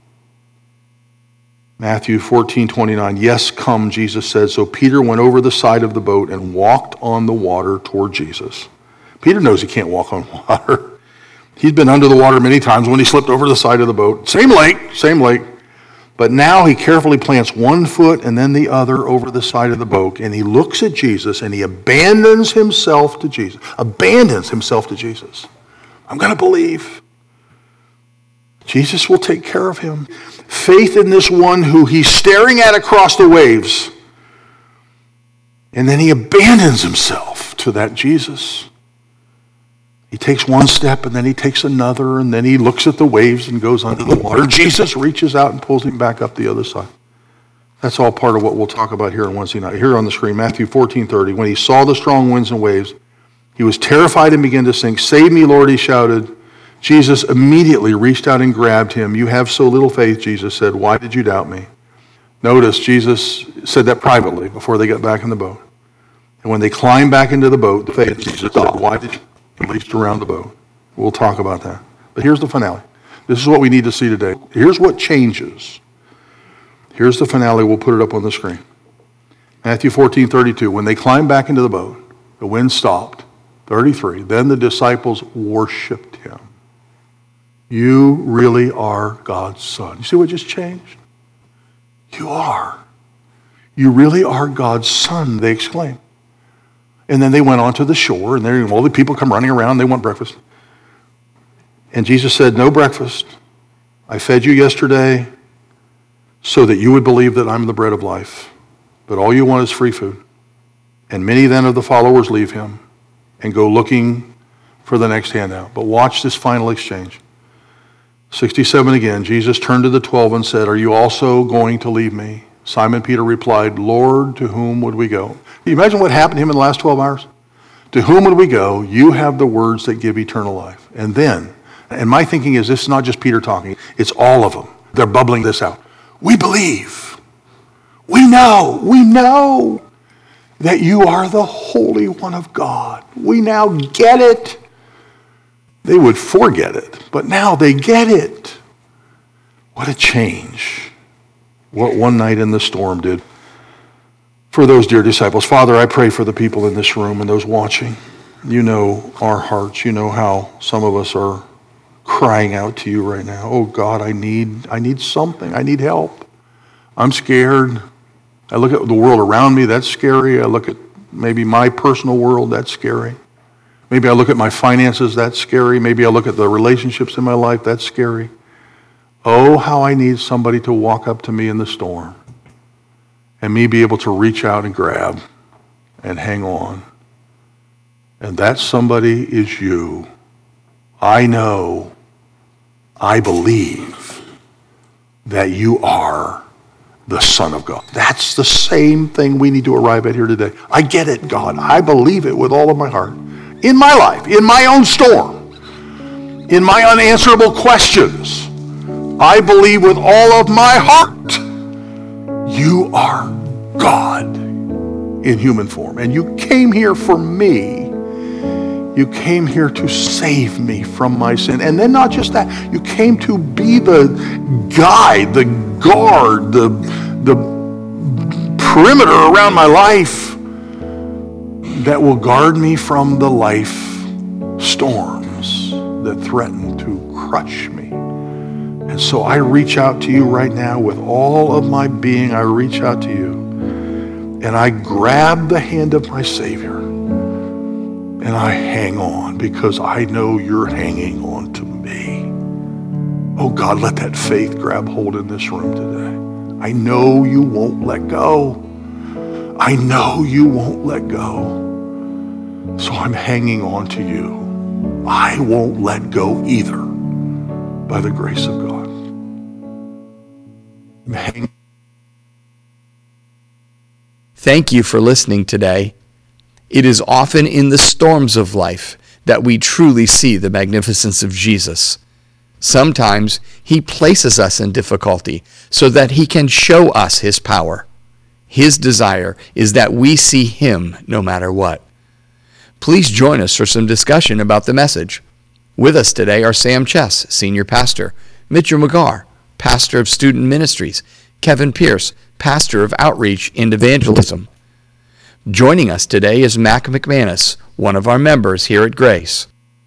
Matthew fourteen twenty-nine, yes, come, Jesus said. So Peter went over the side of the boat and walked on the water toward Jesus. Peter knows he can't walk on water. He's been under the water many times when he slipped over the side of the boat. Same lake, same lake. But now he carefully plants one foot and then the other over the side of the boat, and he looks at Jesus and he abandons himself to Jesus. Abandons himself to Jesus. I'm going to believe. Jesus will take care of him. Faith in this one who he's staring at across the waves. And then he abandons himself to that Jesus. He takes one step and then he takes another, and then he looks at the waves and goes under the water. Jesus reaches out and pulls him back up the other side. That's all part of what we'll talk about here on Wednesday night. Here on the screen, Matthew fourteen thirty. When he saw the strong winds and waves, he was terrified and began to sink. Save me, Lord, he shouted. Jesus immediately reached out and grabbed him. You have so little faith, Jesus said. Why did you doubt me? Notice Jesus said that privately before they got back in the boat. And when they climbed back into the boat, the faith, Jesus said, why did you release around the boat? We'll talk about that. But here's the finale. This is what we need to see today. Here's what changes. Here's the finale. We'll put it up on the screen. Matthew fourteen thirty-two. When they climbed back into the boat, the wind stopped. thirty-three. Then the disciples worshiped him. You really are God's son. You see what just changed? You are. You really are God's son, they exclaimed. And then they went onto the shore, and there all the people come running around. They want breakfast. And Jesus said, no breakfast. I fed you yesterday so that you would believe that I'm the bread of life. But all you want is free food. And many then of the followers leave him and go looking for the next handout. But watch this final exchange. sixty-seven again, Jesus turned to the twelve and said, are you also going to leave me? Simon Peter replied, Lord, to whom would we go? Can you imagine what happened to him in the last twelve hours? To whom would we go? You have the words that give eternal life. And then, and my thinking is this is not just Peter talking, it's all of them. They're bubbling this out. We believe. We know. We know that you are the Holy One of God. We now get it. They would forget it, but now they get it. What a change. What one night in the storm did for those dear disciples. Father, I pray for the people in this room and those watching. You know our hearts. You know how some of us are crying out to you right now. Oh God, I need, I need something. I need help. I'm scared. I look at the world around me, that's scary. I look at maybe my personal world, that's scary. Maybe I look at my finances, that's scary. Maybe I look at the relationships in my life, that's scary. Oh, how I need somebody to walk up to me in the storm and me be able to reach out and grab and hang on. And that somebody is you. I know, I believe that you are the Son of God. That's the same thing we need to arrive at here today. I get it, God. I believe it with all of my heart. In my life, in my own storm, in my unanswerable questions, I believe with all of my heart, you are God in human form. And you came here for me. You came here to save me from my sin. And then not just that, you came to be the guide, the guard, the, the perimeter around my life that will guard me from the life storms that threaten to crush me. And so I reach out to you right now with all of my being. I reach out to you and I grab the hand of my Savior and I hang on because I know you're hanging on to me. Oh God, let that faith grab hold in this room today. I know you won't let go. I know you won't let go. So I'm hanging on to you. I won't let go either by the grace of God. I'm hanging. Thank you for listening today. It is often in the storms of life that we truly see the magnificence of Jesus. Sometimes he places us in difficulty so that he can show us his power. His desire is that we see him no matter what. Please join us for some discussion about the message. With us today are Sam Chess, Senior Pastor, Mitchell McGarr, Pastor of Student Ministries, Kevin Pierce, Pastor of Outreach and Evangelism. Joining us today is Mac McManus, one of our members here at Grace.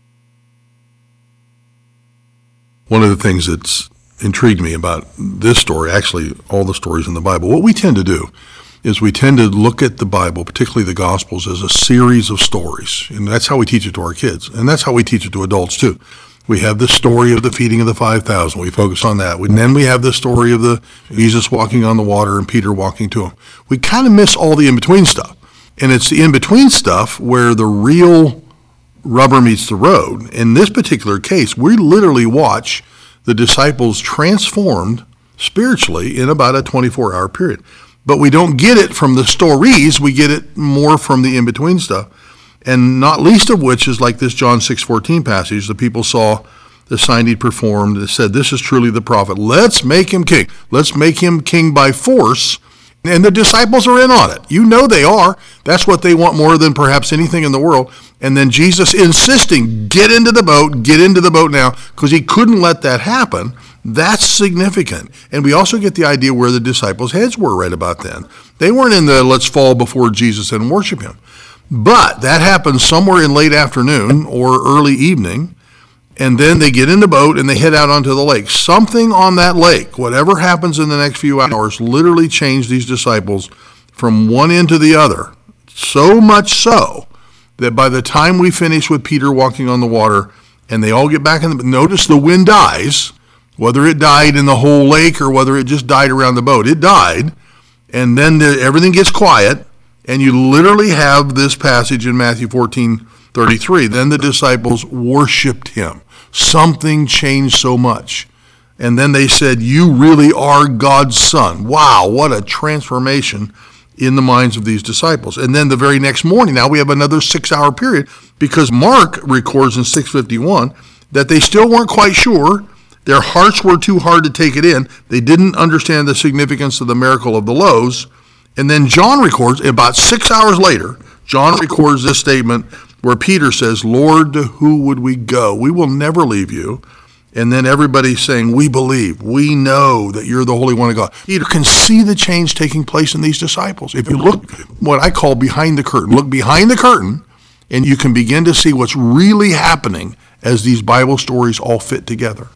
One of the things that's intrigued me about this story, actually all the stories in the Bible, what we tend to do is we tend to look at the Bible, particularly the Gospels, as a series of stories. And that's how we teach it to our kids. And that's how we teach it to adults, too. We have the story of the feeding of the five thousand. We focus on that. And then we have the story of the Jesus walking on the water and Peter walking to him. We kind of miss all the in-between stuff. And it's the in-between stuff where the real rubber meets the road. In this particular case, we literally watch the disciples transformed spiritually in about a twenty-four hour period. But we don't get it from the stories, we get it more from the in-between stuff. And not least of which is like this John six fourteen passage. The people saw the sign he'd performed and said, this is truly the prophet. Let's make him king. Let's make him king by force. And the disciples are in on it. You know they are. That's what they want more than perhaps anything in the world. And then Jesus insisting, get into the boat, get into the boat now, because he couldn't let that happen. That's significant. And we also get the idea where the disciples' heads were right about then. They weren't in the let's fall before Jesus and worship him. But that happens somewhere in late afternoon or early evening, and then they get in the boat and they head out onto the lake. Something on that lake, whatever happens in the next few hours, literally changed these disciples from one end to the other. So much so that by the time we finish with Peter walking on the water and they all get back in the, notice the wind dies, whether it died in the whole lake or whether it just died around the boat. It died, and then the, everything gets quiet, and you literally have this passage in Matthew fourteen thirty-three. Then the disciples worshiped him. Something changed so much. And then they said, you really are God's son. Wow, what a transformation in the minds of these disciples. And then the very next morning, now we have another six-hour period, because Mark records in six fifty-one that they still weren't quite sure. Their hearts were too hard to take it in. They didn't understand the significance of the miracle of the loaves. And then John records, about six hours later, John records this statement where Peter says, Lord, to who would we go? We will never leave you. And then everybody's saying, we believe, we know that you're the Holy One of God. Peter can see the change taking place in these disciples. If you look what I call behind the curtain, look behind the curtain, and you can begin to see what's really happening as these Bible stories all fit together.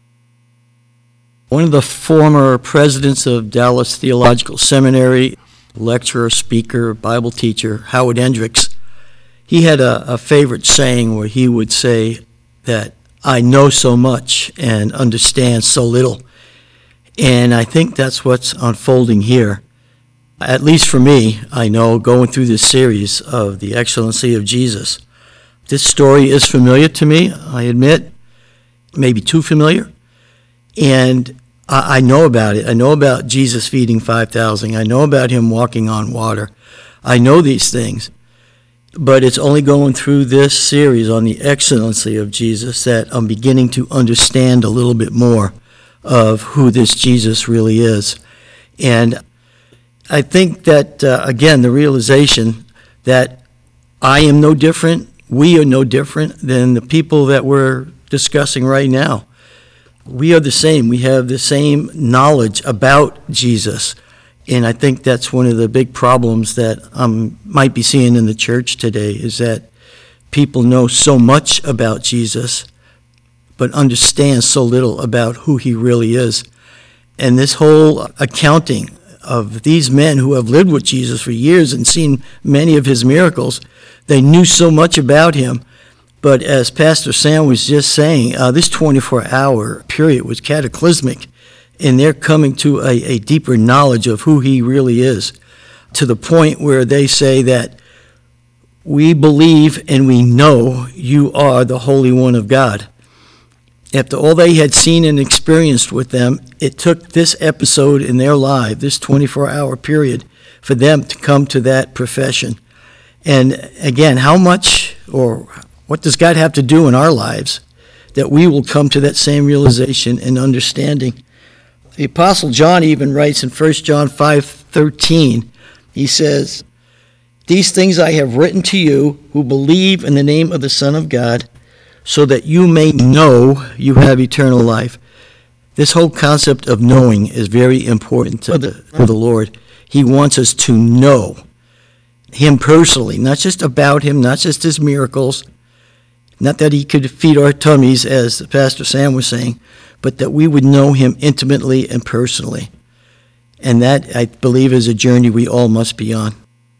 One of the former presidents of Dallas Theological Seminary, lecturer, speaker, Bible teacher, Howard Hendricks, he had a, a favorite saying where he would say that I know so much and understand so little. And I think that's what's unfolding here. At least for me, I know going through this series of the excellency of Jesus. This story is familiar to me, I admit, maybe too familiar. And I, I know about it. I know about Jesus feeding five thousand. I know about him walking on water. I know these things. But it's only going through this series on the excellency of Jesus that I'm beginning to understand a little bit more of who this Jesus really is. And I think that, uh, again, the realization that I am no different, we are no different than the people that we're discussing right now. We are the same. We have the same knowledge about Jesus. And I think that's one of the big problems that I um, might be seeing in the church today, is that people know so much about Jesus, but understand so little about who he really is. And this whole accounting of these men who have lived with Jesus for years and seen many of his miracles, they knew so much about him. But as Pastor Sam was just saying, uh, this twenty-four hour period was cataclysmic. And they're coming to a, a deeper knowledge of who he really is, to the point where they say that we believe and we know you are the Holy One of God. After all they had seen and experienced with them, it took this episode in their life, this twenty-four hour period, for them to come to that profession. And again, how much, or what does God have to do in our lives that we will come to that same realization and understanding? The Apostle John even writes in First John five thirteen, he says, "These things I have written to you who believe in the name of the Son of God, so that you may know you have eternal life." This whole concept of knowing is very important to the, to the Lord. He wants us to know him personally, not just about him, not just his miracles, not that he could feed our tummies, as Pastor Sam was saying, but that we would know him intimately and personally. And that, I believe, is a journey we all must be on.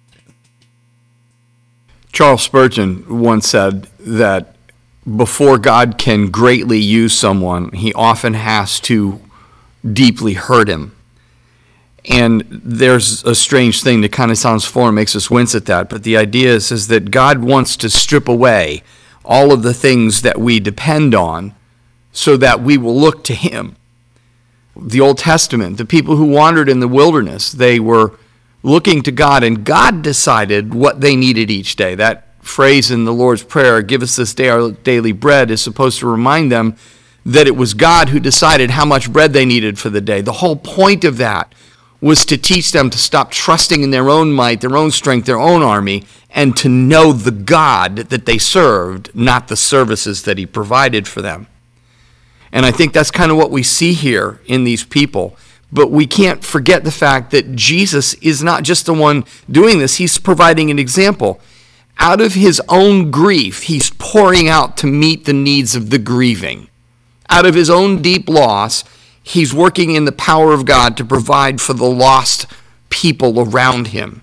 Charles Spurgeon once said that before God can greatly use someone, he often has to deeply hurt him. And there's a strange thing that kind of sounds foreign, makes us wince at that, but the idea is, is that God wants to strip away all of the things that we depend on so that we will look to him. The Old Testament, the people who wandered in the wilderness, they were looking to God, and God decided what they needed each day. That phrase in the Lord's Prayer, "Give us this day our daily bread," is supposed to remind them that it was God who decided how much bread they needed for the day. The whole point of that was to teach them to stop trusting in their own might, their own strength, their own army, and to know the God that they served, not the services that he provided for them. And I think that's kind of what we see here in these people. But we can't forget the fact that Jesus is not just the one doing this. He's providing an example. Out of his own grief, he's pouring out to meet the needs of the grieving. Out of his own deep loss, he's working in the power of God to provide for the lost people around him.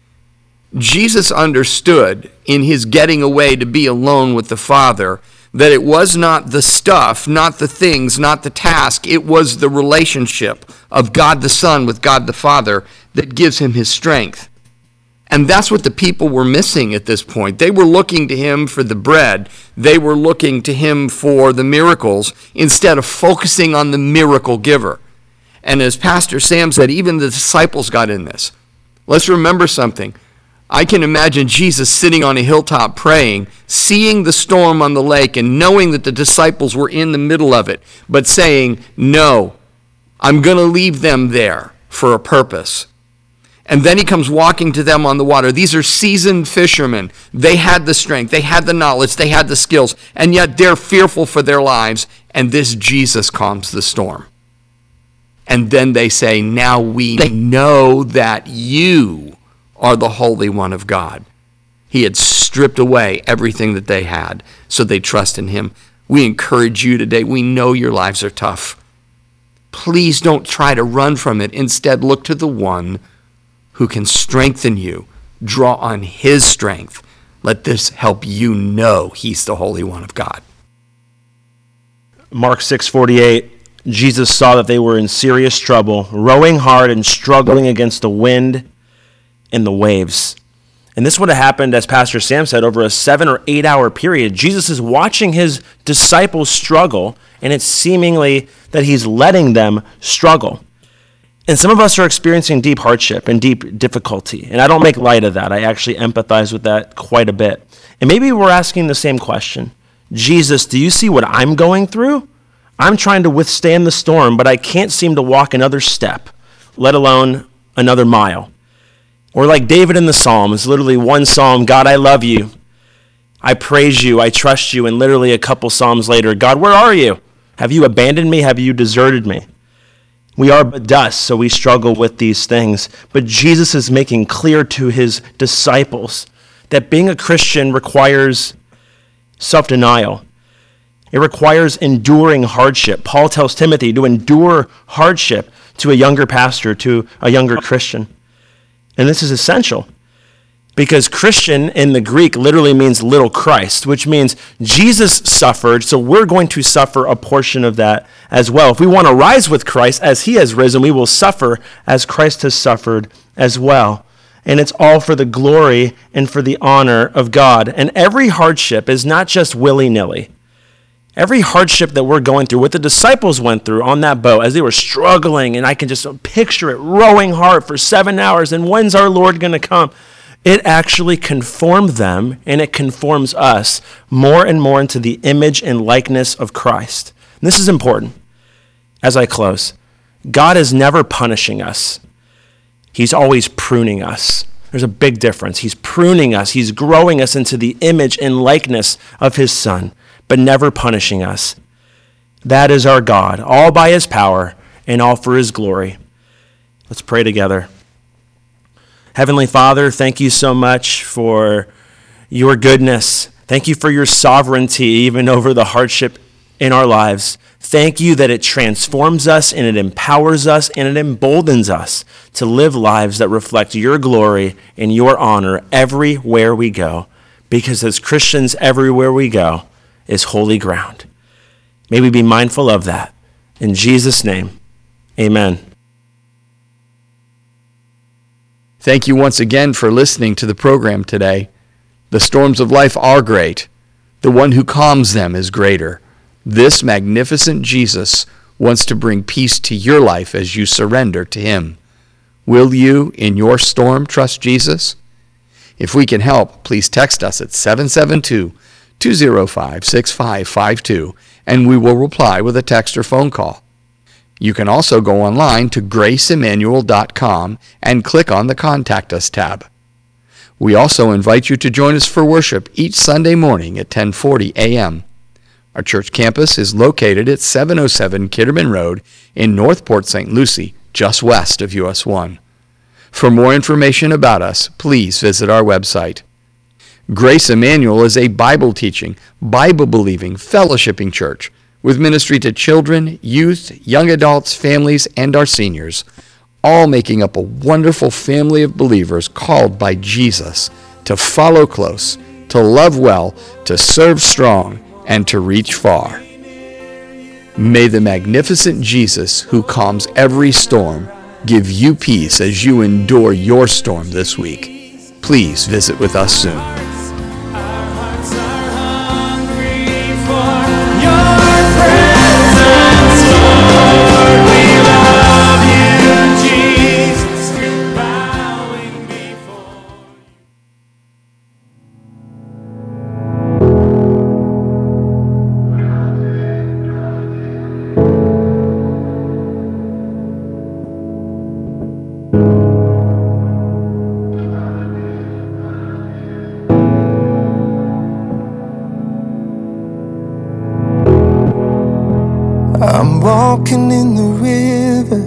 Jesus understood in his getting away to be alone with the Father that it was not the stuff, not the things, not the task. It was the relationship of God the Son with God the Father that gives him his strength. And that's what the people were missing at this point. They were looking to him for the bread. They were looking to him for the miracles instead of focusing on the miracle giver. And as Pastor Sam said, even the disciples got in this. Let's remember something. I can imagine Jesus sitting on a hilltop praying, seeing the storm on the lake and knowing that the disciples were in the middle of it, but saying, "No, I'm going to leave them there for a purpose." And then he comes walking to them on the water. These are seasoned fishermen. They had the strength, they had the knowledge, they had the skills, and yet they're fearful for their lives, and this Jesus calms the storm. And then they say, "Now we know that you are the Holy One of God." He had stripped away everything that they had, so they trust in him. We encourage you today. We know your lives are tough. Please don't try to run from it. Instead, look to the one who can strengthen you. Draw on his strength. Let this help you know he's the Holy One of God. Mark six forty-eight, Jesus saw that they were in serious trouble, rowing hard and struggling against the wind and the waves. And this would have happened, as Pastor Sam said, over a seven or eight hour period. Jesus is watching his disciples struggle, and it's seemingly that he's letting them struggle. And some of us are experiencing deep hardship and deep difficulty. And I don't make light of that. I actually empathize with that quite a bit. And maybe we're asking the same question. Jesus, do you see what I'm going through? I'm trying to withstand the storm, but I can't seem to walk another step, let alone another mile. Or like David in the Psalms, literally one psalm, God, I love you. I praise you. I trust you. And literally a couple psalms later, God, where are you? Have you abandoned me? Have you deserted me? We are but dust, so we struggle with these things. But Jesus is making clear to his disciples that being a Christian requires self-denial. It requires enduring hardship. Paul tells Timothy to endure hardship to a younger pastor, to a younger Christian. And this is essential because Christian in the Greek literally means little Christ, which means Jesus suffered, so we're going to suffer a portion of that as well. If we want to rise with Christ as he has risen, we will suffer as Christ has suffered as well. And it's all for the glory and for the honor of God. And every hardship is not just willy-nilly. Every hardship that we're going through, what the disciples went through on that boat as they were struggling, and I can just picture it, rowing hard for seven hours, and when's our Lord going to come? It actually conformed them, and it conforms us more and more into the image and likeness of Christ. And this is important as I close. God is never punishing us. He's always pruning us. There's a big difference. He's pruning us. He's growing us into the image and likeness of his Son, but never punishing us. That is our God, all by his power and all for his glory. Let's pray together. Heavenly Father, thank you so much for your goodness. Thank you for your sovereignty, even over the hardship in our lives. Thank you that it transforms us and it empowers us and it emboldens us to live lives that reflect your glory and your honor everywhere we go. Because as Christians, everywhere we go is holy ground. May we be mindful of that. In Jesus' name, amen. Thank you once again for listening to the program today. The storms of life are great. The one who calms them is greater. This magnificent Jesus wants to bring peace to your life as you surrender to him. Will you, in your storm, trust Jesus? If we can help, please text us at seven seven two, two zero five, six five five two, and we will reply with a text or phone call. You can also go online to grace emmanuel dot com and click on the Contact Us tab. We also invite you to join us for worship each Sunday morning at ten forty a.m. Our church campus is located at seven oh seven Kitterman Road in North Port Saint Lucie, just west of U S one. For more information about us, please visit our website. Grace Emmanuel is a Bible-teaching, Bible-believing, fellowshipping church with ministry to children, youth, young adults, families, and our seniors, all making up a wonderful family of believers called by Jesus to follow close, to love well, to serve strong, and to reach far. May the magnificent Jesus, who calms every storm, give you peace as you endure your storm this week. Please visit with us soon. I'm walking in the river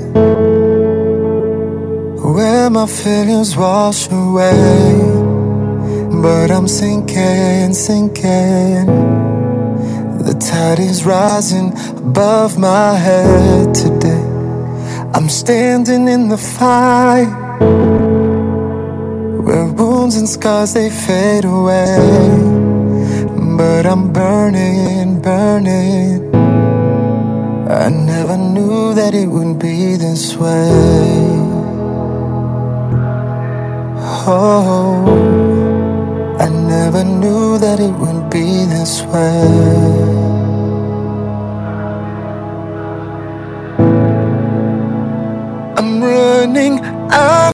where my feelings wash away, but I'm sinking, sinking. The tide is rising above my head today. I'm standing in the fire where wounds and scars, they fade away, but I'm burning, burning. I never knew that it would be this way. Oh, never knew that it would be this way.